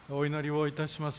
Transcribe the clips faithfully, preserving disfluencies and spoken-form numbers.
お祈りをいたします。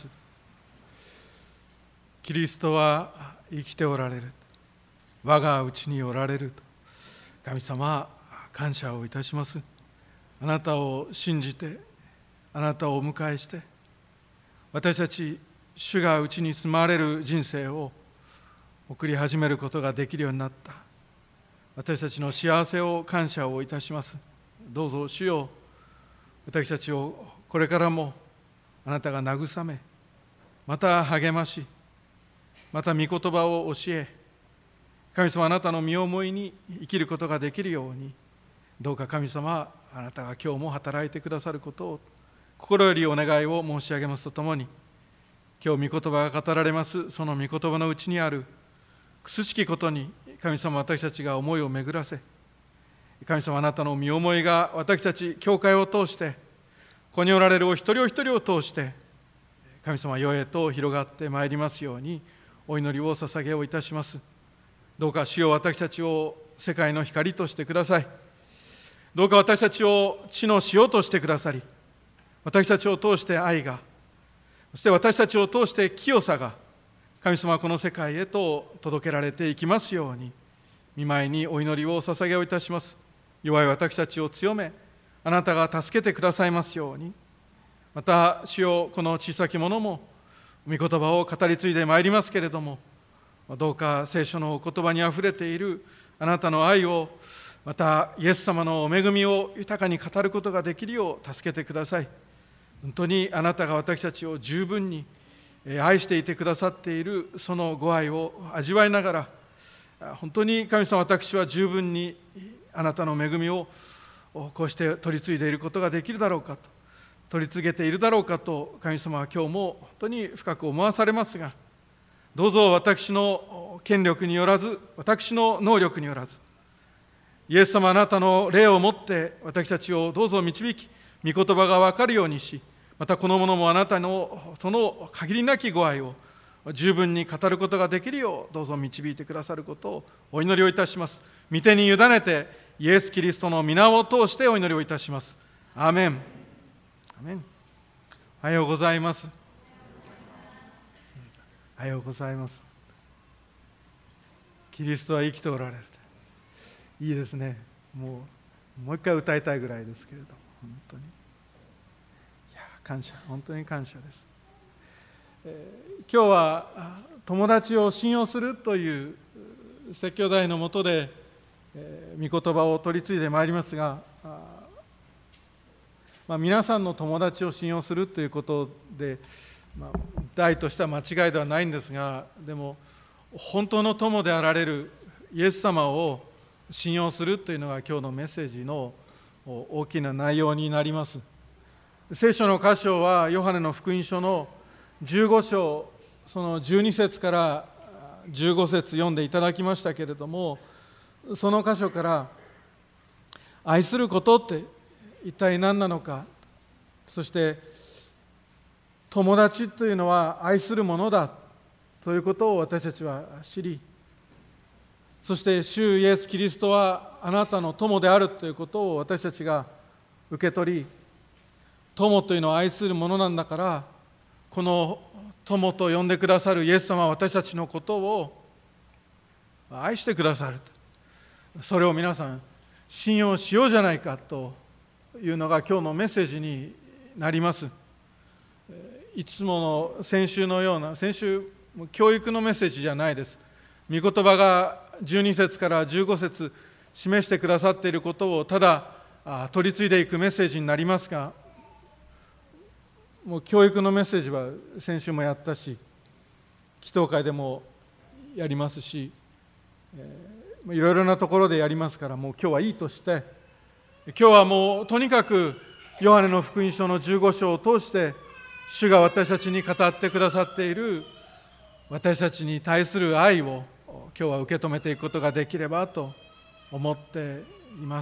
キリストは生きておられる、我がうちにおられると。神様、感謝をいたします。あなたを信じて、あなたをお迎えして、私たち主がうちに住まわれる人生を送り始めることができるようになった。私たちの幸せを感謝をいたします。どうぞ主よ、私たちをこれからもあなたが慰め、また励まし、また御言葉を教え、神様あなたの身思いに生きることができるように、どうか神様あなたが今日も働いてくださることを心よりお願いを申し上げますとともに、今日御言葉が語られますその御言葉のうちにあるくすしきことに神様私たちが思いを巡らせ、神様あなたの身思いが私たち教会を通して、ここにおられるお一人お一人を通して神様世へと広がってまいりますようにお祈りを捧げをいたします。どうか主よ、私たちを世界の光としてください。どうか私たちを地の塩としてくださり、私たちを通して愛が、そして私たちを通して清さが神様はこの世界へと届けられていきますように、御前にお祈りを捧げをいたします。弱い私たちを強め、あなたが助けてくださいますように。また主よ、この小さきものも御言葉を語り継いでまいりますけれども、どうか聖書のお言葉にあふれているあなたの愛を、またイエス様のお恵みを豊かに語ることができるよう助けてください。本当にあなたが私たちを十分に愛していてくださっているそのご愛を味わいながら、本当に神様、私は十分にあなたの恵みをこうして取り継いでいることができるだろうかと、取り継げているだろうかと、神様は今日も本当に深く思わされますが、どうぞ私の権力によらず、私の能力によらず、イエス様あなたの霊をもって私たちをどうぞ導き、御言葉が分かるようにし、またこの者もあなたのその限りなきご愛を十分に語ることができるよう、どうぞ導いてくださることをお祈りをいたします。御手に委ねてイエス・キリストの皆を通してお祈りをいたします。アーメン。アーメン。おはようございます。おはようございます。キリストは生きておられる。いいですね。もうもう一回歌いたいぐらいですけれども、本当にいや感謝、本当に感謝です。えー、今日は友達を信用するという説教題の下で、えー、御言葉を取り継いでまいりますが、あ、まあ、皆さんの友達を信用するということで、まあ、題としては間違いではないんですが、でも本当の友であられるイエス様を信用するというのが今日のメッセージの大きな内容になります。聖書の箇所はヨハネの福音書のじゅうご章、そのじゅうに節からじゅうご節読んでいただきましたけれども、その箇所から愛することって一体何なのか、そして友達というのは愛するものだということを私たちは知り、そして主イエス・キリストはあなたの友であるということを私たちが受け取り、友というのは愛するものなんだから、この友と呼んでくださるイエス様は私たちのことを愛してくださる。それを皆さん信用しようじゃないかというのが今日のメッセージになります。いつもの先週のような、先週教育のメッセージじゃないです。御言葉がじゅうに節からじゅうご節示してくださっていることをただ取り継いでいくメッセージになりますが、もう教育のメッセージは先週もやったし、祈祷会でもやりますし、えー、いろいろなところでやりますから、もう今日はいいとして、今日はもうとにかくヨハネの福音書のじゅうご章を通して主が私たちに語ってくださっている私たちに対する愛を今日は受け止めていくことができればと思っています。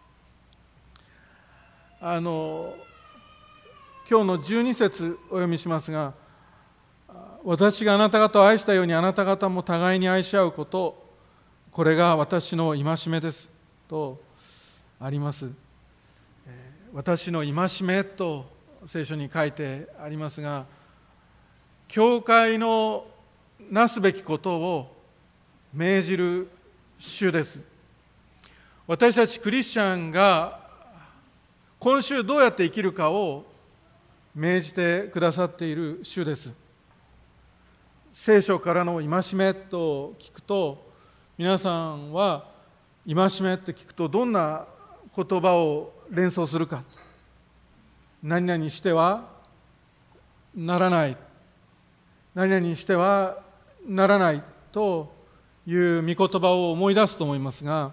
あの今日のじゅうに節お読みしますが、私があなた方を愛したようにあなた方も互いに愛し合うこと、これが私の戒めですとあります。私の戒めと聖書に書いてありますが、教会のなすべきことを命じる主です。私たちクリスチャンが今週どうやって生きるかを命じてくださっている主です。聖書からの戒めと聞くと、皆さんは戒めって聞くとどんな言葉を連想するか。何々してはならない、何々してはならないという御言葉を思い出すと思いますが、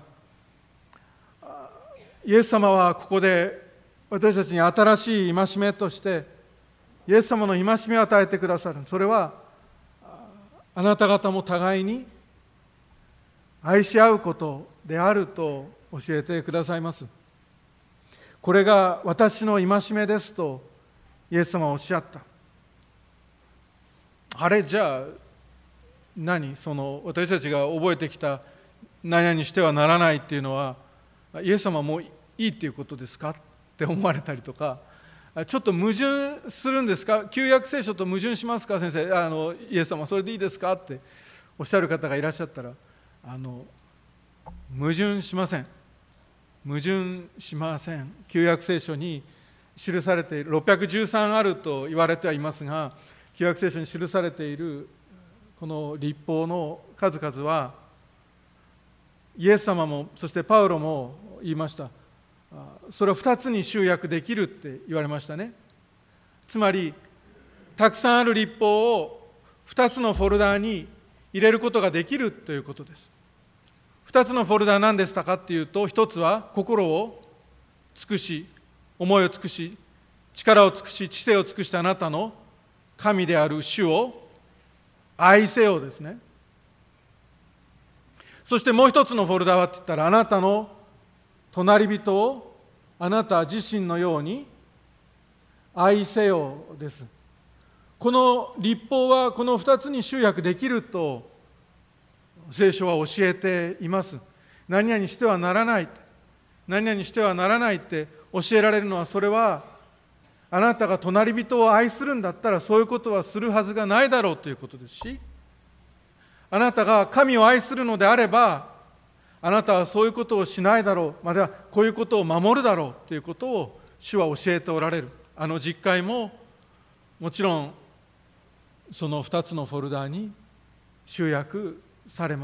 イエス様はここで私たちに新しい戒めとしてイエス様の戒めを与えてくださる。それはあなた方も互いに愛し合うことであると教えてくださいます。これが私の戒めですとイエス様はおっしゃった。あれ、じゃあ何、その私たちが覚えてきた何々してはならないっていうのはイエス様もういいっていうことですかって思われたりとか、ちょっと矛盾するんですか、旧約聖書と矛盾しますか先生、あのイエス様それでいいですかっておっしゃる方がいらっしゃったら、あの矛盾しません。矛盾しません。旧約聖書に記されているろっぴゃくじゅうさんあると言われてはいますが、旧約聖書に記されているこの律法の数々は、イエス様もそしてパウロも言いました。それをふたつに集約できるって言われましたね。つまりたくさんある律法をふたつのフォルダに入れることができるということです。ふたつのフォルダは何でしたかっていうと、ひとつは心を尽くし、思いを尽くし、力を尽くし、知性を尽くしたあなたの神である主を愛せよですね。そしてもう一つのフォルダはって言ったら、あなたの隣人をあなた自身のように愛せよです。この律法はこの二つに集約できると聖書は教えています。何々してはならない、何々してはならないって教えられるのは、それはあなたが隣人を愛するんだったらそういうことはするはずがないだろうということですし、あなたが神を愛するのであればあなたはそういうことをしないだろう、またこういうことを守るだろうということを主は教えておられる。あの実会ももちろんそのふたつのフォルダに集約されます。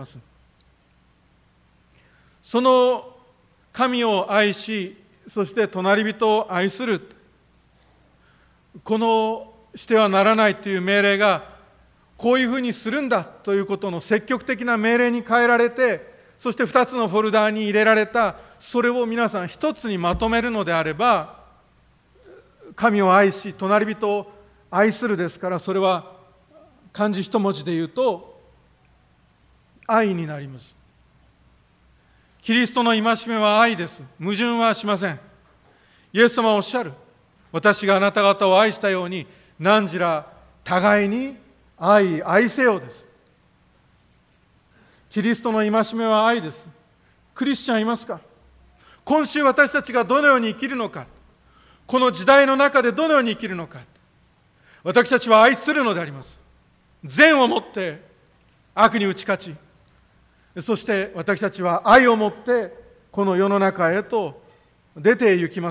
その神を愛し、そして隣人を愛する、このしてはならないという命令がこういうふうにするんだということの積極的な命令に変えられて、そしてふたつのフォルダに入れられた、それを皆さん一つにまとめるのであれば、神を愛し隣人を愛するですから、それは漢字一文字で言うと愛になります。キリストの戒めは愛です。矛盾はしません。イエス様はおっしゃる。私があなた方を愛したように何ら互いに愛愛せよです。キリストの戒めは愛です。クリスチャンいますか？今週私たちがどのように生きるのか、この時代の中でどのように生きるのか、私たちは愛するのであります。善をもって悪に打ち勝ち、そして私たちは愛をもってこの世の中へと出て行きます。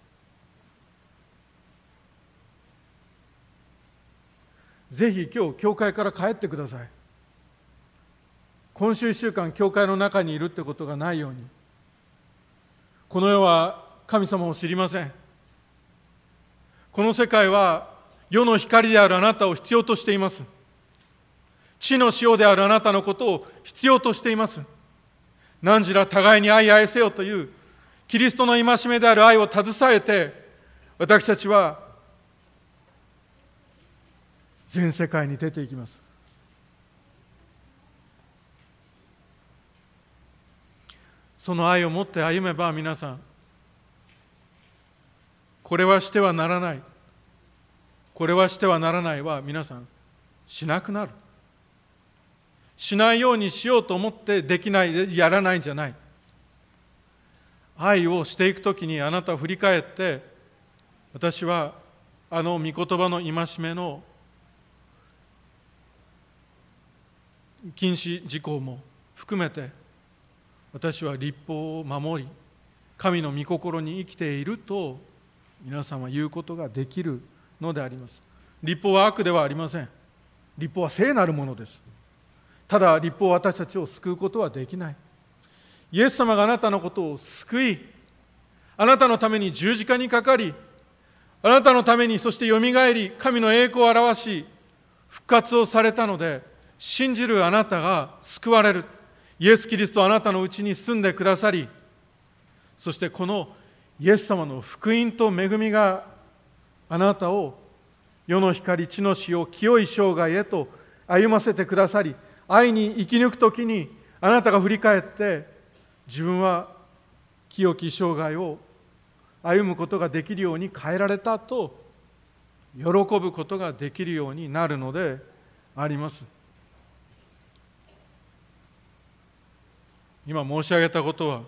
ぜひ今日教会から帰ってください。今週いっしゅうかん教会の中にいるってことがないように。この世は神様を知りません。この世界は世の光であるあなたを必要としています。地の塩であるあなたのことを必要としています。何ら互いに愛愛せよというキリストの戒めである愛を携えて、私たちは全世界に出ていきます。その愛を持って歩めば、皆さん、これはしてはならない、これはしてはならないは皆さんしなくなる。しないようにしようと思ってできない、やらないんじゃない。愛をしていくときにあなたは振り返って、私はあの御言葉の戒めの禁止事項も含めて、私は律法を守り神の御心に生きていると皆さんは言うことができるのであります。律法は悪ではありません。律法は聖なるものです。ただ律法は私たちを救うことはできない。イエス様があなたのことを救い、あなたのために十字架にかかり、あなたのためにそしてよみがえり、神の栄光を表し復活をされたので、信じるあなたが救われる。イエス・キリストはあなたのうちに住んでくださり、そしてこのイエス様の福音と恵みがあなたを世の光地の塩清い生涯へと歩ませてくださり、愛に生き抜くときにあなたが振り返って自分は清き生涯を歩むことができるように変えられたと喜ぶことができるようになるのであります。今申し上げたことは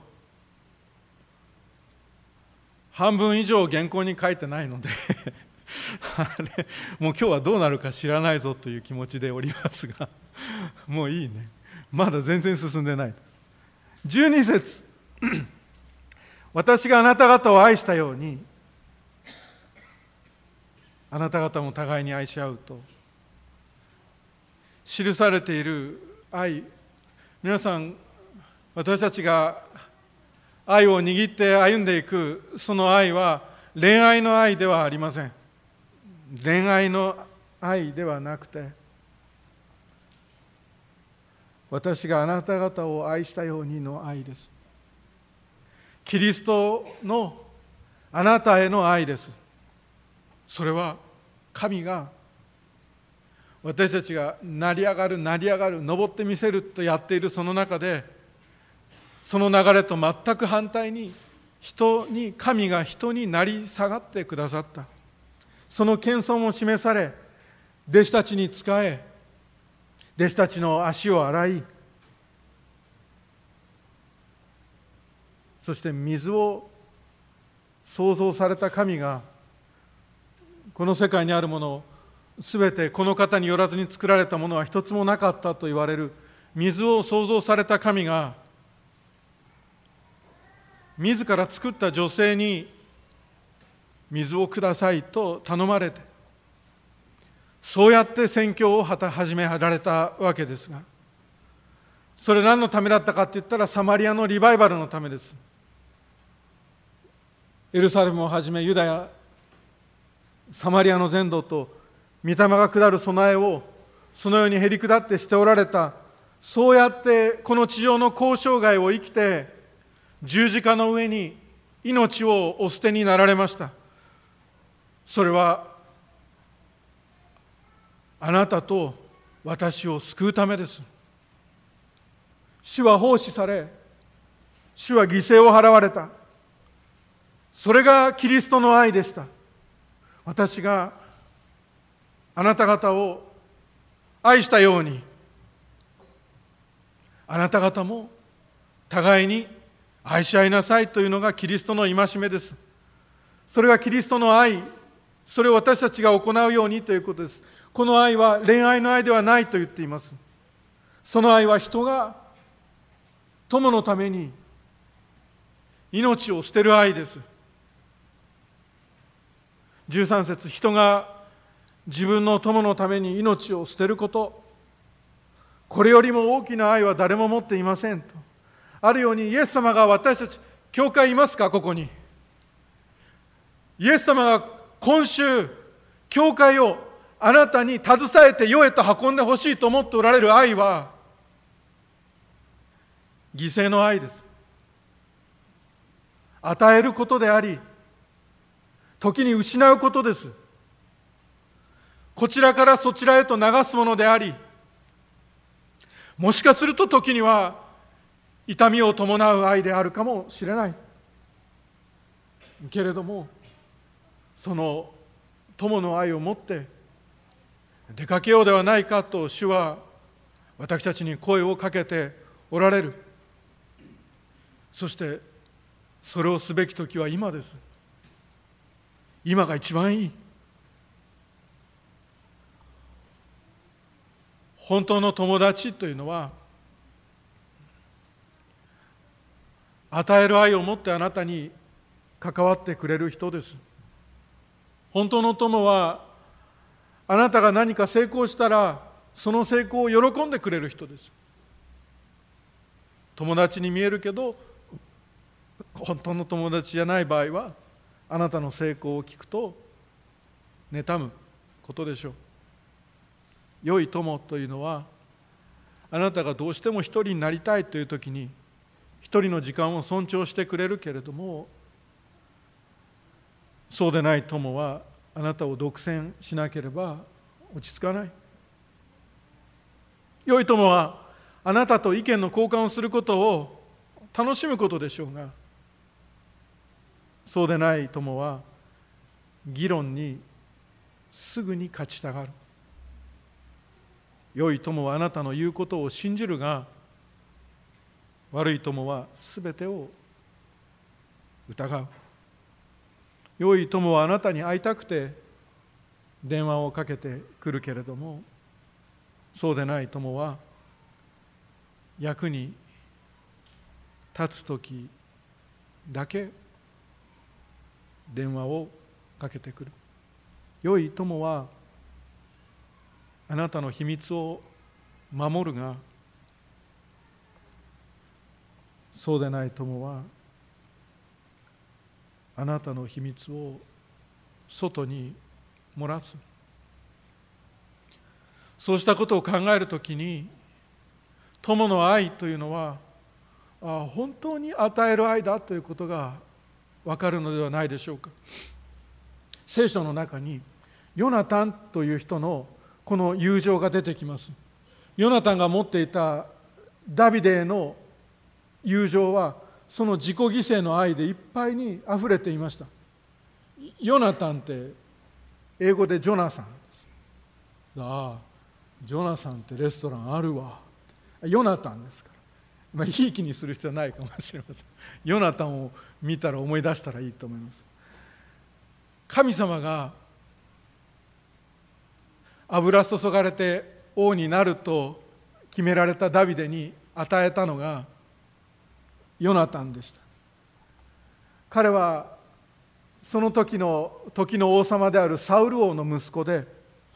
半分以上原稿に書いてないのであれもう今日はどうなるか知らないぞという気持ちでおりますが、もういいね、まだ全然進んでない。じゅうに節私があなた方を愛したようにあなた方も互いに愛し合うと記されている愛、皆さん、私たちが愛を握って歩んでいくその愛は恋愛の愛ではありません。恋愛の愛ではなくて、私があなた方を愛したようにの愛です。キリストのあなたへの愛です。それは神が私たちが成り上がる成り上がる登ってみせるとやっているその中で、その流れと全く反対に人に神が人になり下がってくださった。その謙遜を示され、弟子たちに仕え、弟子たちの足を洗い、そして水を創造された神がこの世界にあるものをすべてこの方によらずに作られたものは一つもなかったと言われる水を創造された神が自ら作った女性に水をくださいと頼まれて、そうやって宣教を始められたわけですが、それ何のためだったかって言ったらサマリアのリバイバルのためです。エルサレムをはじめユダヤ、サマリアの全土と御霊が下る備えをそのようにへり下ってしておられた。そうやってこの地上の交渉外を生きて十字架の上に命をお捨てになられました。それはあなたと私を救うためです。主は奉仕され、主は犠牲を払われた。それがキリストの愛でした。私があなた方を愛したように、あなた方も互いに愛し合いなさいというのがキリストの戒めです。それがキリストの愛、それを私たちが行うようにということです。この愛は恋愛の愛ではないと言っています。その愛は人が友のために命を捨てる愛です。じゅうさん節、人が自分の友のために命を捨てること、これよりも大きな愛は誰も持っていませんとあるように、イエス様が私たち、教会いますか、ここに。イエス様が今週教会をあなたに携えて世へと運んでほしいと思っておられる愛は犠牲の愛です。与えることであり、時に失うことです。こちらからそちらへと流すものであり、もしかすると時には痛みを伴う愛であるかもしれないけれども、その友の愛を持って出かけようではないかと主は私たちに声をかけておられる。そしてそれをすべき時は今です。今が一番いい。 本当の友達というのは、与える愛を持ってあなたに関わってくれる人です。本当の友は、あなたが何か成功したら、その成功を喜んでくれる人です。友達に見えるけど、本当の友達じゃない場合は、あなたの成功を聞くと妬むことでしょう。良い友というのは、あなたがどうしても一人になりたいという時に、一人の時間を尊重してくれるけれども、そうでない友はあなたを独占しなければ落ち着かない。良い友はあなたと意見の交換をすることを楽しむことでしょうが、そうでない友は議論にすぐに勝ちたがる。良い友はあなたの言うことを信じるが、悪い友はすべてを疑う。良い友はあなたに会いたくて電話をかけてくるけれども、そうでない友は役に立つときだけ電話をかけてくる。良い友はあなたの秘密を守るが、そうでない友はあなたの秘密を外に漏らす。そうしたことを考えるときに、友の愛というのはあ本当に与える愛だということがわかるのではないでしょうか。聖書の中にヨナタンという人のこの友情が出てきます。ヨナタンが持っていたダビデへの友情は、その自己犠牲の愛でいっぱいにあふれていました。ヨナタンって英語でジョナサンです。ああ、ジョナサンってレストランあるわ。ヨナタンですから、まあ、いい気にする必要はないかもしれません。ヨナタンを見たら思い出したらいいと思います。神様が油注がれて王になると決められたダビデに与えたのがヨナタンでした。彼はその時の時の王様であるサウル王の息子で、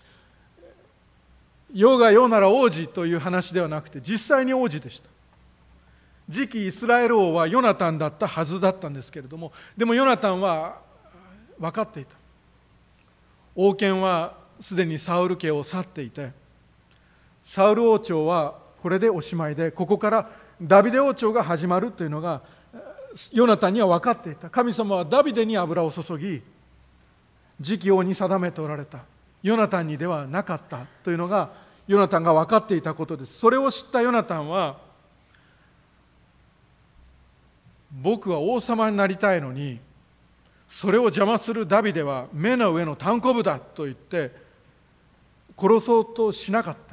世が世なら王子という話ではなくて実際に王子でした。次期イスラエル王はヨナタンだったはずだったんですけれども、でもヨナタンは分かっていた。王権はすでにサウル家を去っていて、サウル王朝はこれでおしまいで、ここからダビデ王朝が始まるというのがヨナタンには分かっていた。神様はダビデに油を注ぎ、次期王に定めておられた。ヨナタンにではなかったというのがヨナタンが分かっていたことです。それを知ったヨナタンは、僕は王様になりたいのに、それを邪魔するダビデは目の上のたんこぶだと言って殺そうとしなかった。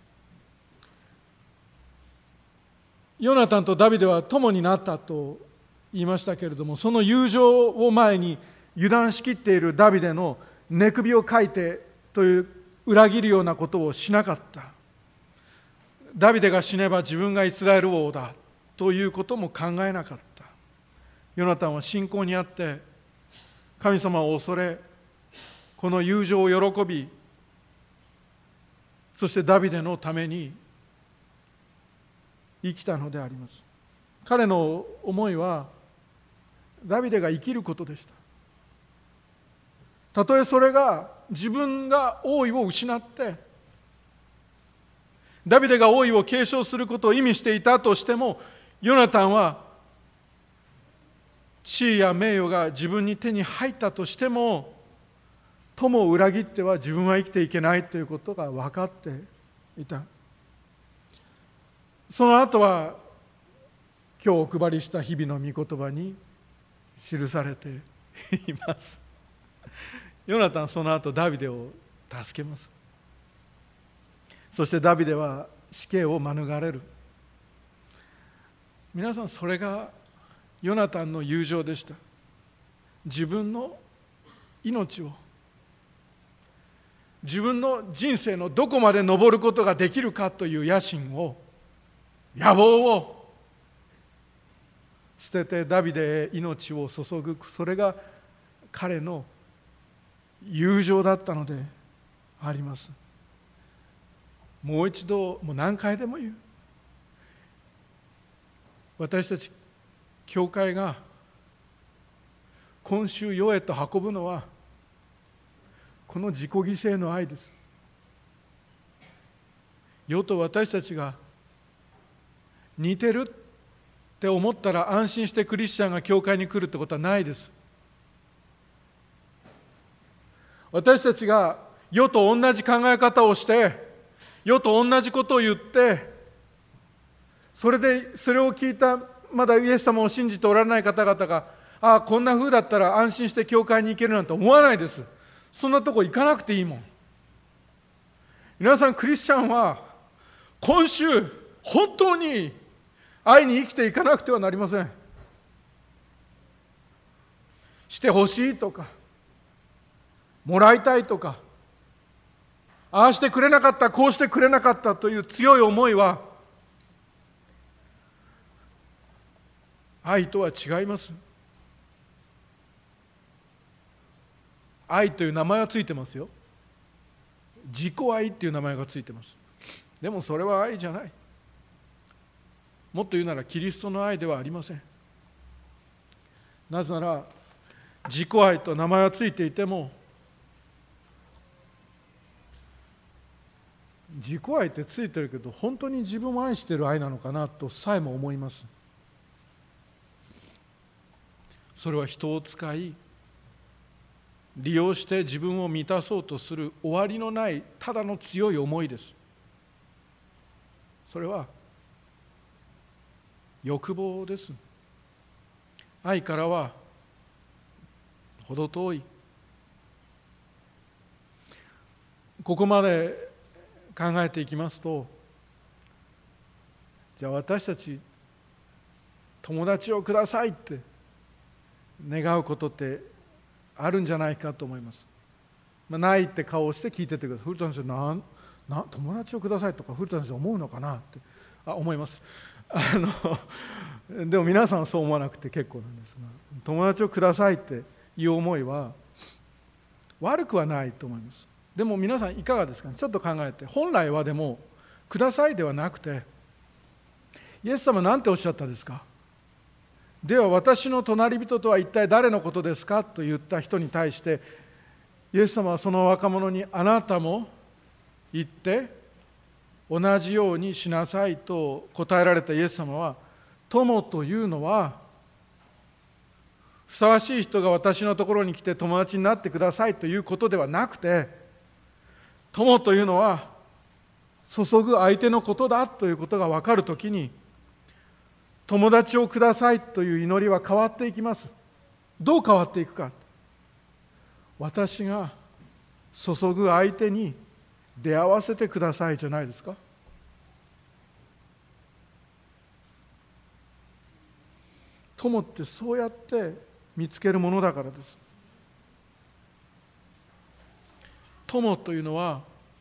ヨナタンとダビデは友になったと言いましたけれども、その友情を前に油断しきっているダビデの寝首をかいてという裏切るようなことをしなかった。ダビデが死ねば自分がイスラエル王だということも考えなかった。ヨナタンは信仰にあって神様を恐れ、この友情を喜び、そしてダビデのために生きたのであります。彼の思いはダビデが生きることでした。たとえそれが自分が王位を失ってダビデが王位を継承することを意味していたとしても、ヨナタンは地位や名誉が自分に手に入ったとしても、友を裏切っては自分は生きていけないということが分かっていた。その後は今日お配りした日々の御言葉に記されています。ヨナタンその後ダビデを助けます。そしてダビデは死刑を免れる。皆さん、それがヨナタンの友情でした。自分の命を自分の人生のどこまで登ることができるかという野心を、野望を捨ててダビデへ命を注ぐ、それが彼の友情だったのであります。もう一度、もう何回でも言う、私たち教会が今週世へと運ぶのはこの自己犠牲の愛です。世と私たちが似てるって思ったら安心してクリスチャンが教会に来るってことはないです。私たちが世と同じ考え方をして世と同じことを言って、それでそれを聞いたまだイエス様を信じておられない方々が、ああこんな風だったら安心して教会に行けるなんて思わないです。そんなとこ行かなくていいもん。皆さん、クリスチャンは今週本当に愛に生きていかなくてはなりません。してほしいとかもらいたいとか、ああしてくれなかった、こうしてくれなかったという強い思いは愛とは違います。愛という名前はついてますよ。自己愛っていう名前がついてます。でもそれは愛じゃない。もっと言うならキリストの愛ではありません。なぜなら自己愛と名前はついていても、自己愛ってついてるけど本当に自分を愛している愛なのかなとさえも思います。それは人を使い利用して自分を満たそうとする終わりのないただの強い思いです。それは欲望です。愛からは程遠い。ここまで考えていきますと、じゃあ私たち友達をくださいって願うことってあるんじゃないかと思います。まあ、ないって顔をして聞いててください。古田先生、なんな友達をくださいとか古田先生思うのかなってあ思います。あのでも皆さんはそう思わなくて結構なんですが、友達をくださいっていう思いは悪くはないと思います。でも皆さんいかがですかね。ちょっと考えて、本来はでもくださいではなくて、イエス様なんておっしゃったですか。では私の隣人とは一体誰のことですかと言った人に対して、イエス様はその若者に、あなたも行って同じようにしなさいと答えられたイエス様は、友というのはふさわしい人が私のところに来て友達になってくださいということではなくて、友というのは注ぐ相手のことだということが分かるときに、友達をくださいという祈りは変わっていきます。どう変わっていくか。私が注ぐ相手に出会わせてくださいじゃないですか。友ってそうやって見つけるものだからです。友というのは、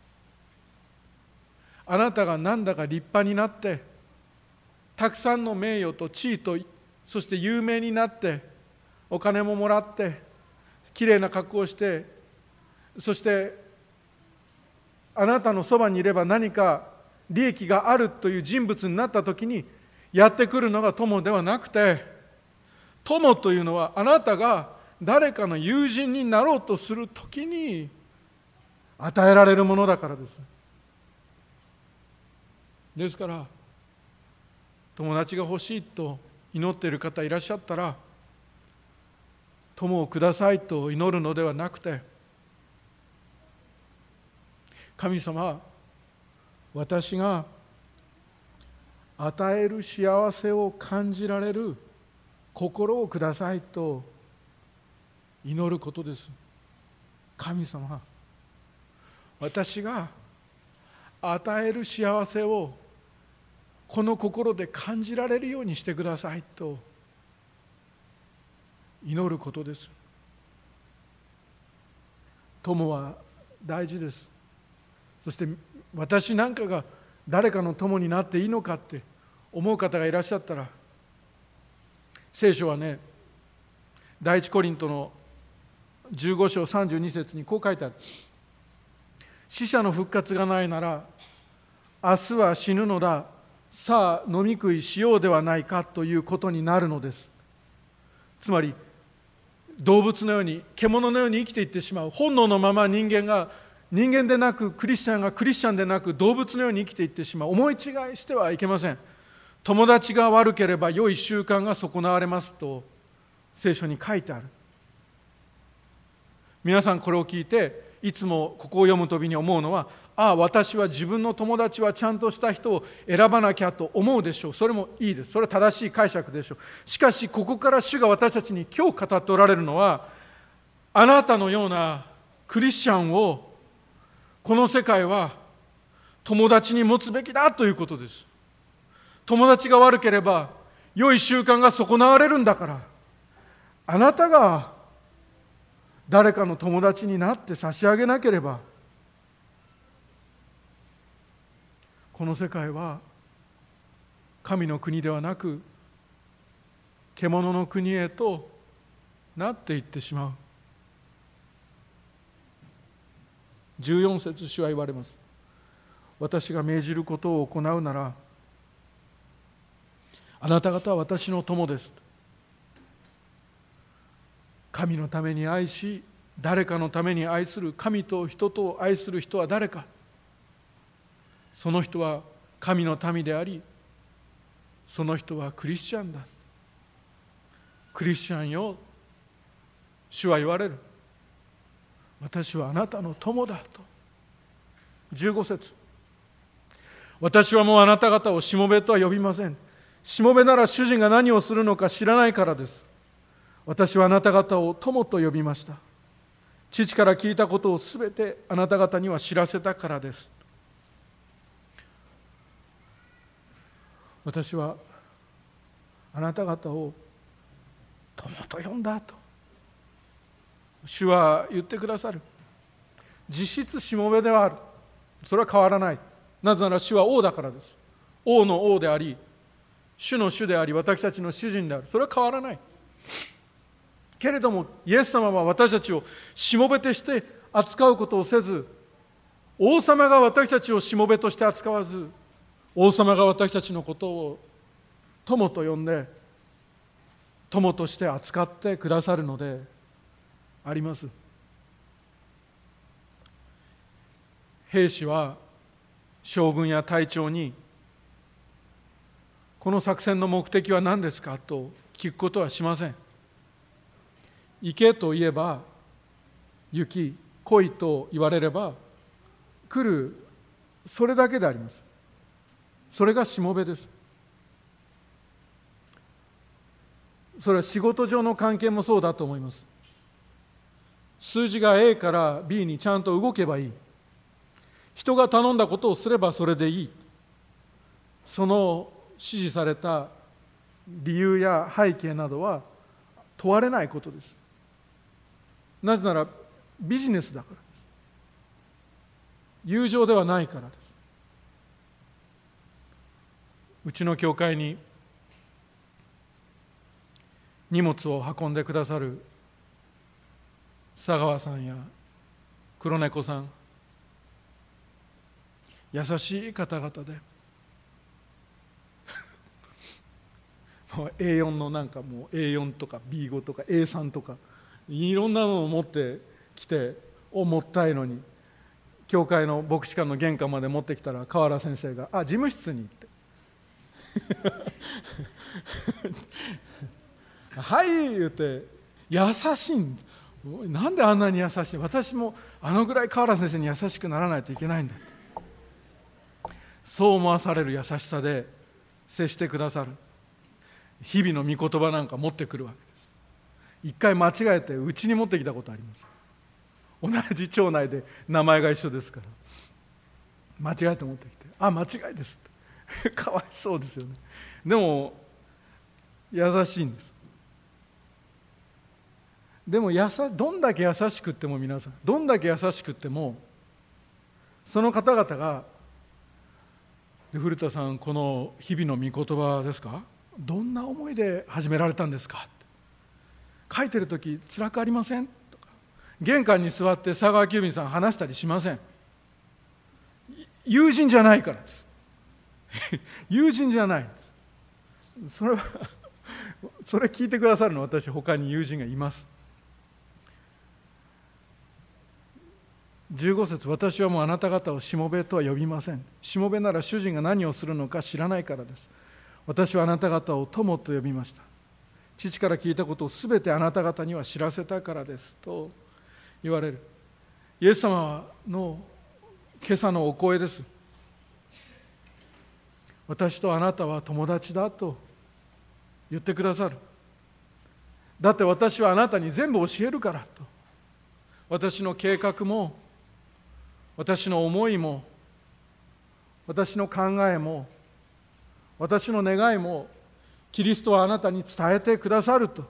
あなたがなんだか立派になってたくさんの名誉と地位とそして有名になってお金ももらってきれいな格好をして、そしてあなたのそばにいれば何か利益があるという人物になったときにやってくるのが友ではなくて、友というのはあなたが誰かの友人になろうとするときに与えられるものだからです。ですから友達が欲しいと祈っている方いらっしゃったら、友をくださいと祈るのではなくて、神様、私が与える幸せを感じられる心をくださいと祈ることです。神様、私が与える幸せをこの心で感じられるようにしてくださいと祈ることです。友は大事です。 そして私なんかが誰かの友になっていいのかって思う方がいらっしゃったら、聖書はね、第一コリントのじゅうご章さんじゅうに節にこう書いてある。死者の復活がないなら、明日は死ぬのだ、さあ飲み食いしようではないかということになるのです。つまり動物のように、獣のように生きていってしまう、本能のまま人間が人間でなく、クリスチャンがクリスチャンでなく動物のように生きていってしまう、思い違いしてはいけません。友達が悪ければ良い習慣が損なわれますと聖書に書いてある。皆さんこれを聞いていつもここを読むたびに思うのは、ああ私は自分の友達はちゃんとした人を選ばなきゃと思うでしょう。それもいいです。それは正しい解釈でしょう。しかしここから主が私たちに今日語っておられるのは、あなたのようなクリスチャンをこの世界は友達に持つべきだということです。友達が悪ければ良い習慣が損なわれるんだから、あなたが誰かの友達になって差し上げなければ、この世界は神の国ではなく獣の国へとなっていってしまう。じゅうよん節、主は言われます。私が命じることを行うなら、あなた方は私の友です。神のために愛し、誰かのために愛する、神と人と愛する人は誰か。その人は神の民であり、その人はクリスチャンだ。クリスチャンよ、主は言われる。私はあなたの友だと。じゅうご節、私はもうあなた方をしもべとは呼びません。しもべなら主人が何をするのか知らないからです。私はあなた方を友と呼びました。父から聞いたことをすべてあなた方には知らせたからです。私はあなた方を友と呼んだと主は言ってくださる。実質しもべではある。それは変わらない。なぜなら主は王だからです。王の王であり、主の主であり、私たちの主人である。それは変わらない。けれどもイエス様は私たちをしもべとして扱うことをせず、王様が私たちをしもべとして扱わず、王様が私たちのことを友と呼んで友として扱ってくださるのであります。兵士は将軍や隊長にこの作戦の目的は何ですかと聞くことはしません。行けと言えば行き、来いと言われれば来る、それだけであります。それがしもべです。それは仕事上の関係もそうだと思います。数字が A から B にちゃんと動けばいい。人が頼んだことをすればそれでいい。その指示された理由や背景などは問われないことです。なぜならビジネスだからです。友情ではないからです。うちの教会に荷物を運んでくださる佐川さんや黒猫さん、優しい方々でもう エーよん のなんかもう エーよん とか ビーご とか エーさん とかいろんなのを持ってきて重たいのに教会の牧師館の玄関まで持ってきたら河原先生が「あ、事務室に」ってはい言うて優しいん。なんであんなに優しい。私もあのぐらい河原先生に優しくならないといけないんだ。そう思わされる優しさで接してくださる。日々の御言葉なんか持ってくるわけです。一回間違えてうちに持ってきたことあります。同じ町内で名前が一緒ですから間違えて持ってきて「あ、間違いです」ってかわいそうですよね。でも優しいんです。でもやさどんだけ優しくっても皆さんどんだけ優しくってもそその方々が、古田さん、この日々の御言葉ですか、どんな思いで始められたんですか、書いてるとき辛くありませんとか、玄関に座って佐川急便さん話したりしません。友人じゃないからです友人じゃないんです。それはそれ聞いてくださるのは、私他に友人がいます。じゅうご節、私はもうあなた方をしもべとは呼びません。しもべなら主人が何をするのか知らないからです。私はあなた方を友と呼びました。父から聞いたことをすべてあなた方には知らせたからですと言われる。イエス様の今朝のお声です。私とあなたは友達だと言ってくださる。だって私はあなたに全部教えるからと。私の計画も私の思いも私の考えも私の願いもキリストはあなたに伝えてくださると。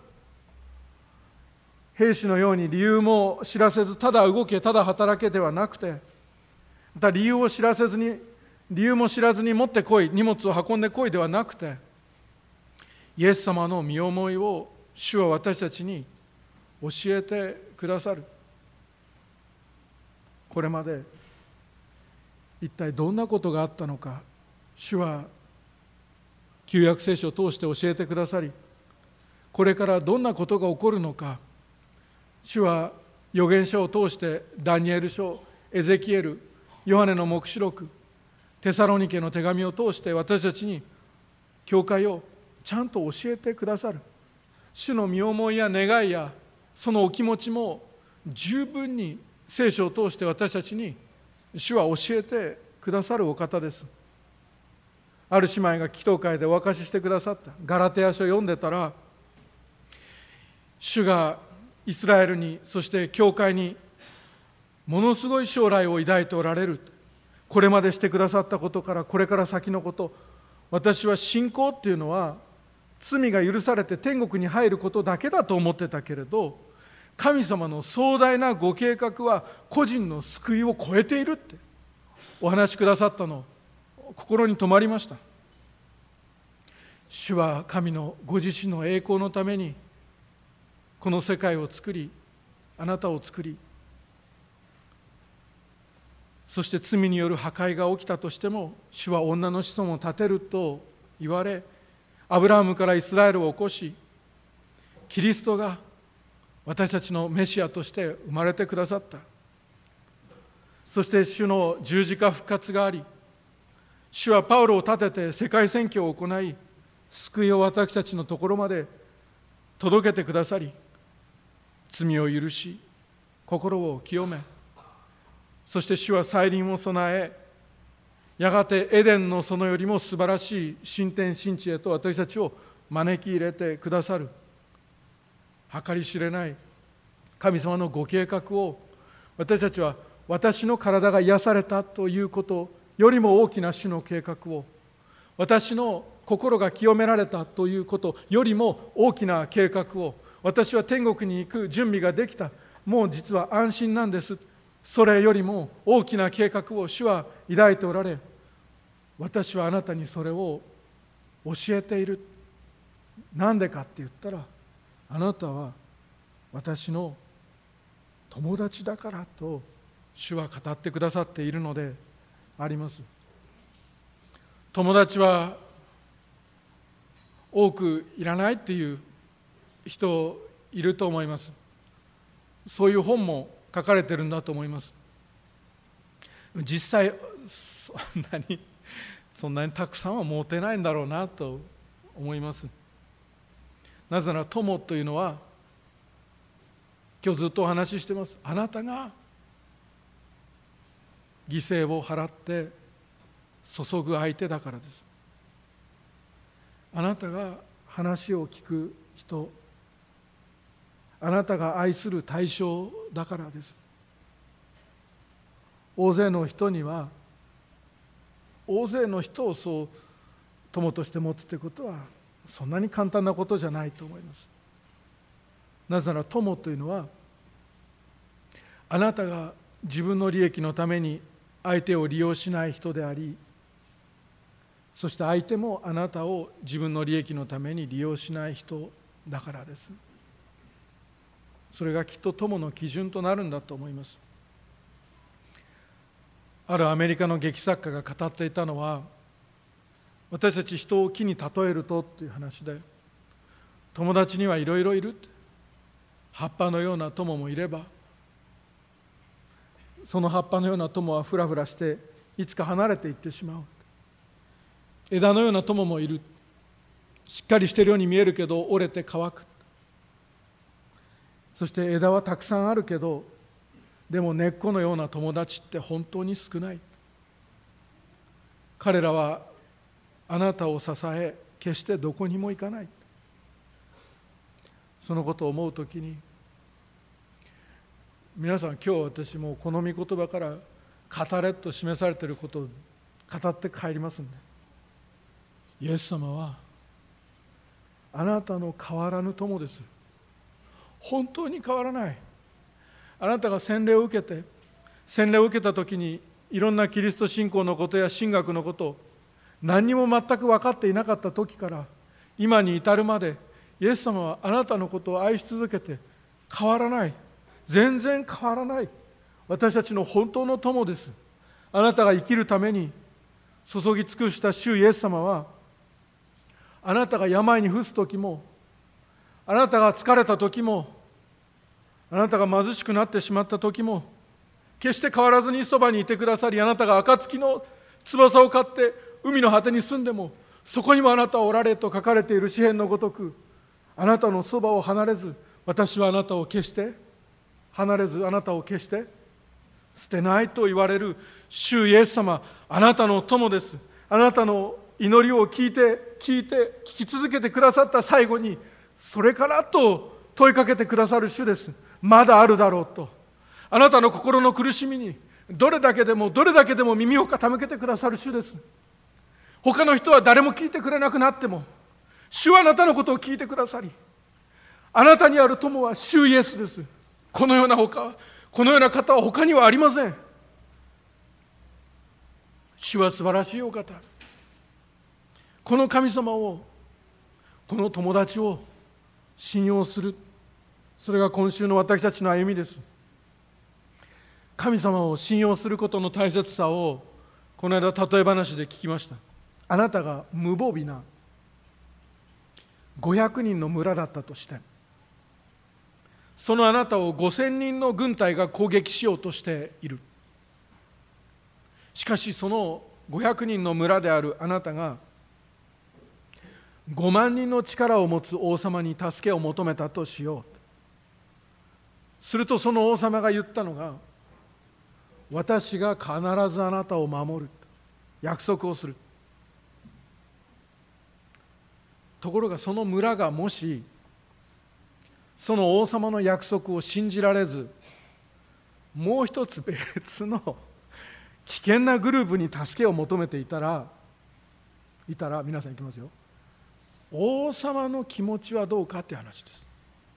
兵士のように理由も知らせず、ただ動けただ働けではなくて、また理由を知らせずに理由も知らずに持ってこい、荷物を運んでこいではなくて、イエス様の身思いを主は私たちに教えてくださる。これまで一体どんなことがあったのか、主は旧約聖書を通して教えてくださり、これからどんなことが起こるのか、主は預言書を通してダニエル書、エゼキエル、ヨハネの黙示録、テサロニケの手紙を通して私たちに教会をちゃんと教えてくださる。主の身思いや願いやそのお気持ちも十分に聖書を通して私たちに主は教えてくださるお方です。ある姉妹が祈祷会でお明かししてくださったガラテヤ書を読んでたら、主がイスラエルに、そして教会にものすごい将来を抱いておられる。これまでしてくださったことからこれから先のこと、私は信仰っていうのは罪が許されて天国に入ることだけだと思ってたけれど、神様の壮大なご計画は個人の救いを超えているってお話しくださったの、心に留まりました。主は神のご自身の栄光のためにこの世界を作り、あなたを作り、そして罪による破壊が起きたとしても主は女の子孫を立てると言われ、アブラハムからイスラエルを起こし、キリストが私たちのメシアとして生まれてくださった。そして主の十字架復活があり、主はパウロを立てて世界宣教を行い、救いを私たちのところまで届けてくださり、罪を許し心を清め、そして主は再臨を備え、やがてエデンの園よりも素晴らしい新天新地へと私たちを招き入れてくださる。計り知れない神様のご計画を、私たちは私の体が癒されたということよりも大きな主の計画を、私の心が清められたということよりも大きな計画を、私は天国に行く準備ができた、もう実は安心なんです、それよりも大きな計画を主は抱いておられ、私はあなたにそれを教えている。なんでかって言ったら、あなたは私の友達だからと主は語ってくださっているのであります。友達は多くいらないっていう人いると思います。そういう本も書かれてるんだと思います。実際そんなにそんなにたくさんは持てないんだろうなと思います。なぜなら友というのは、今日ずっとお話ししてます、あなたが犠牲を払って注ぐ相手だからです。あなたが話を聞く人、あなたが愛する対象だからです。大勢の人には、大勢の人をそう友として持つということはそんなに簡単なことじゃないと思います。なぜなら友というのは、あなたが自分の利益のために相手を利用しない人であり、そして相手もあなたを自分の利益のために利用しない人だからです。それがきっと友の基準となるんだと思います。あるアメリカの劇作家が語っていたのは、私たち人を木に例えるとという話で、友達にはいろいろいる。葉っぱのような友もいれば、その葉っぱのような友はふらふらしていつか離れていってしまう。枝のような友もいる。しっかりしているように見えるけど折れて乾く。そして枝はたくさんあるけど、でも根っこのような友達って本当に少ない。彼らはあなたを支え、決してどこにも行かない。そのことを思うときに、皆さん、今日私もこの御言葉から語れと示されていることを語って帰りますんで、イエス様はあなたの変わらぬ友です。本当に変わらない。あなたが洗礼を受けて、洗礼を受けたときにいろんなキリスト信仰のことや神学のことを何にも全く分かっていなかったときから今に至るまで、イエス様はあなたのことを愛し続けて変わらない。全然変わらない。私たちの本当の友です。あなたが生きるために注ぎ尽くした主イエス様は、あなたが病に伏すときも、あなたが疲れたときも、あなたが貧しくなってしまったときも、決して変わらずにそばにいてくださり、あなたが暁の翼を買って海の果てに住んでも、そこにもあなたはおられと書かれている詩篇のごとく、あなたのそばを離れず、私はあなたを決して離れず、あなたを決して捨てないと言われる主イエス様、あなたの友です。あなたの祈りを聞いて聞いて聞き続けてくださった最後に、それからと問いかけてくださる主です。まだあるだろうと。あなたの心の苦しみにどれだけでもどれだけでも耳を傾けてくださる主です。他の人は誰も聞いてくれなくなっても、主はあなたのことを聞いてくださり、あなたにある友は主イエスです。このような他このような方は他にはありません。主は素晴らしいお方。この神様を、この友達を信用する、それが今週の私たちの歩みです。神様を信用することの大切さをこの間例え話で聞きました。あなたが無防備なごひゃくにんの村だったとして、そのあなたをごせんにんの軍隊が攻撃しようとしている。しかしそのごひゃくにんの村であるあなたがごまんにんの力を持つ王様に助けを求めたとしよう。するとその王様が言ったのが、私が必ずあなたを守る、約束をする。ところがその村がもしその王様の約束を信じられず、もう一つ別の危険なグループに助けを求めていたらいたら皆さんいきますよ。王様の気持ちはどうかっていう話です。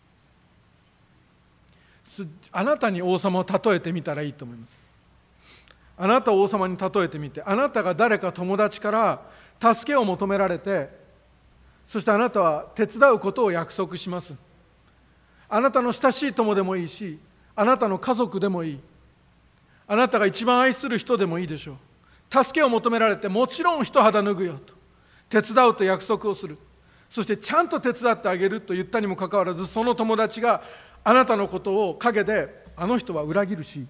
あなたに王様を例えてみたらいいと思います。あなたを王様に例えてみて、あなたが誰か友達から助けを求められて、そしてあなたは手伝うことを約束します。あなたの親しい友でもいいし、あなたの家族でもいい、あなたが一番愛する人でもいいでしょう。助けを求められて、もちろん一肌脱ぐよと手伝うと約束をする。そしてちゃんと手伝ってあげると言ったにもかかわらず、その友達があなたのことを陰で、あの人は裏切るし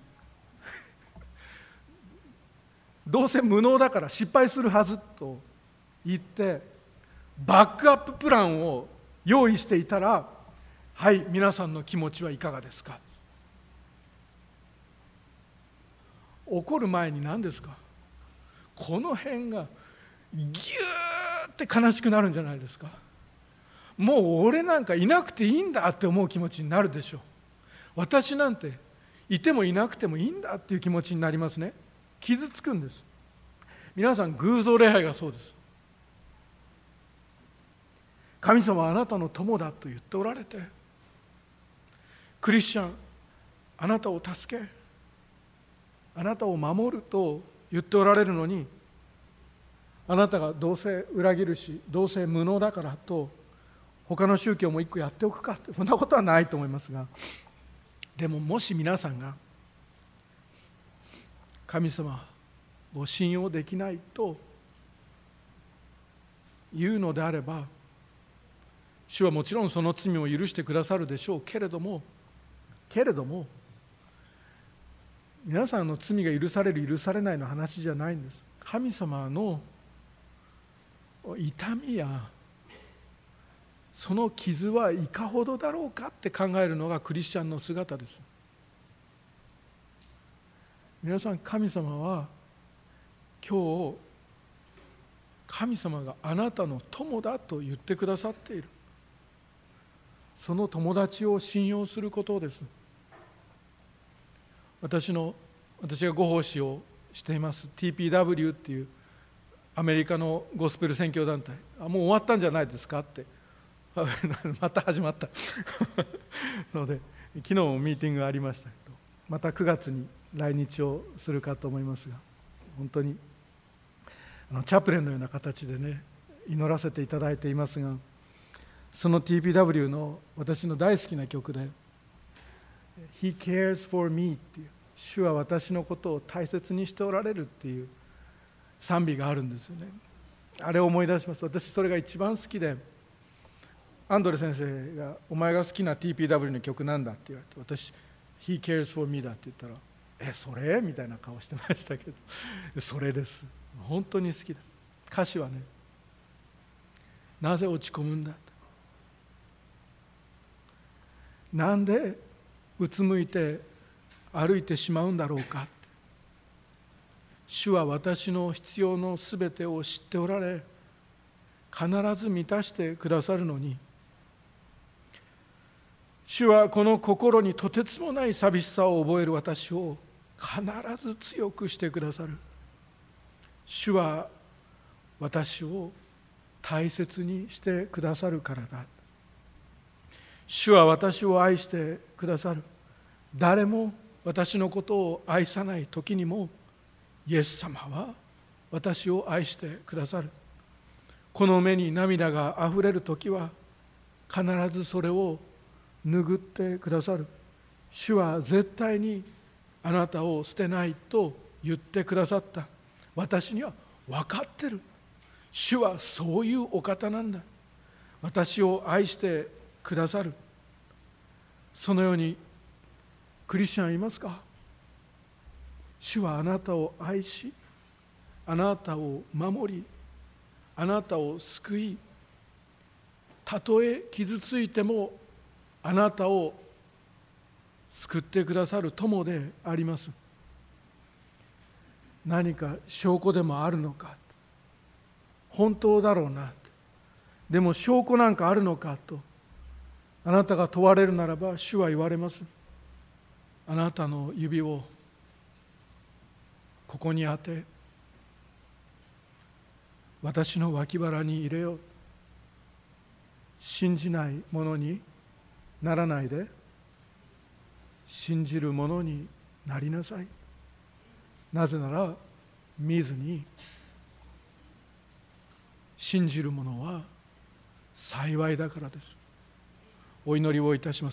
どうせ無能だから失敗するはずと言ってバックアッププランを用意していたら、はい、皆さんの気持ちはいかがですか。怒る前に何ですか。この辺がギューって悲しくなるんじゃないですか。もう俺なんかいなくていいんだって思う気持ちになるでしょう。私なんていてもいなくてもいいんだっていう気持ちになりますね。傷つくんです。皆さん、偶像礼拝がそうです。神様はあなたの友だと言っておられて、クリスチャン、あなたを助け、 あなたを守ると言っておられるのに、あなたがどうせ裏切るし、どうせ無能だからと他の宗教も一個やっておくかって、そんなことはないと思いますが、でももし皆さんが神様を信用できないと言うのであれば、主はもちろんその罪を許してくださるでしょうけれどもけれども皆さんの罪が許される許されないの話じゃないんです。神様の痛みやその傷はいかほどだろうかって考えるのがクリスチャンの姿です。皆さん、神様は今日神様があなたの友だと言ってくださっている。その友達を信用することです。私の私がご奉仕をしています ティーピーダブリュー っていうアメリカのゴスペル宣教団体、あもう終わったんじゃないですかってまた始まったので、昨日もミーティングがありましたけど、またくがつに来日をするかと思いますが、本当にあのチャプレンのような形でね祈らせていただいていますが、その ティーピーダブリュー の私の大好きな曲で He cares for me っていう、主は私のことを大切にしておられるっていう賛美があるんですよね。あれを思い出します。私それが一番好きで、アンドレ先生がお前が好きな ティーピーダブリュー の曲なんだって言われて、私 He cares for me だって言ったら、えそれみたいな顔してましたけど、それです。本当に好きだ。歌詞はね、なぜ落ち込むんだ、なんでうつむいて歩いてしまうんだろうか、主は私の必要のすべてを知っておられ、必ず満たしてくださるのに、主はこの心にとてつもない寂しさを覚える私を必ず強くしてくださる。主は私を大切にしてくださるからだ。主は私を愛してくださる。誰も私のことを愛さない時にもイエス様は私を愛してくださる。この目に涙があふれる時は必ずそれを拭ってくださる。主は絶対にあなたを捨てないと言ってくださった。私には分かってる。主はそういうお方なんだ。私を愛してくださる。そのようにクリスチャンいますか？主はあなたを愛し、あなたを守り、あなたを救い、たとえ傷ついてもあなたを救ってくださる友であります。何か証拠でもあるのか、本当だろうな、でも証拠なんかあるのかとあなたが問われるならば、主は言われます。あなたの指をここに当て、私の脇腹に入れよう。信じない者にならないで、信じる者になりなさい。なぜなら見ずに信じる者は幸いだからです。お祈りをいたします。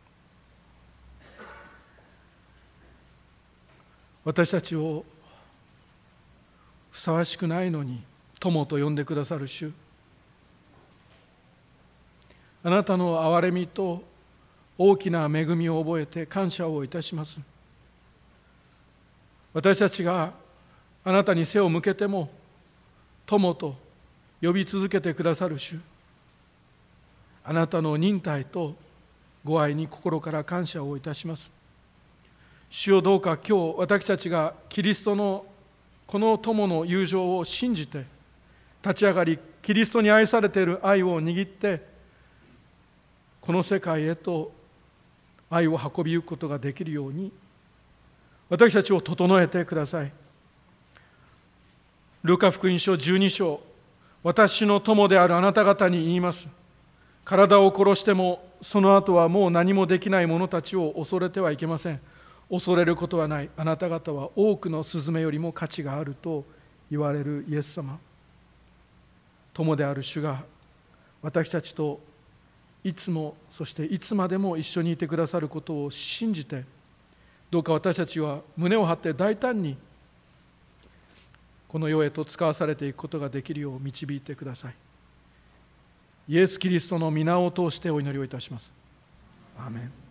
私たちをふさわしくないのに友と呼んでくださる主、あなたの憐れみと大きな恵みを覚えて感謝をいたします。私たちがあなたに背を向けても友と呼び続けてくださる主、あなたの忍耐とご愛に心から感謝をいたします。主よ、どうか今日私たちがキリストのこの友の友情を信じて立ち上がり、キリストに愛されている愛を握ってこの世界へと愛を運びゆくことができるように私たちを整えてください。ルカ福音書じゅうに章、私の友であるあなた方に言います。体を殺してもその後はもう何もできない者たちを恐れてはいけません。 恐れることはない、あなた方は多くのスズメよりも価値があると言われるイエス様、友である主が私たちといつも、そしていつまでも一緒にいてくださることを信じて、どうか私たちは胸を張って大胆にこの世へと使わされていくことができるよう導いてください。イエス・キリストの皆を通してお祈りをいたします。アーメン。